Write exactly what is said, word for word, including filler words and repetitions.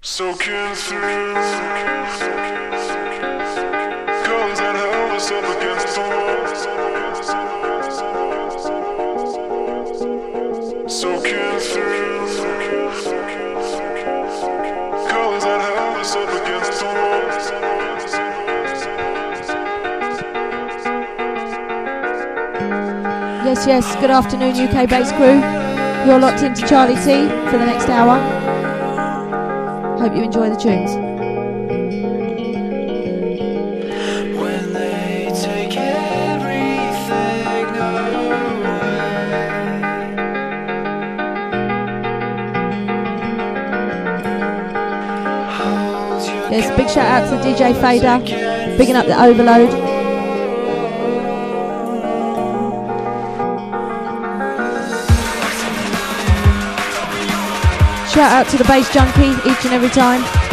Soaking through colors that held us up against the wall. Soaking through colors that held us up against the wall. Yes, yes, good afternoon U K Bass crew. You're locked into Charlie T for the next hour. Hope you enjoy the tunes. When they take everything away. Yes, big shout out to D J Fader, bigging up the Overload. Shout out to the Bass Junkie each and every time.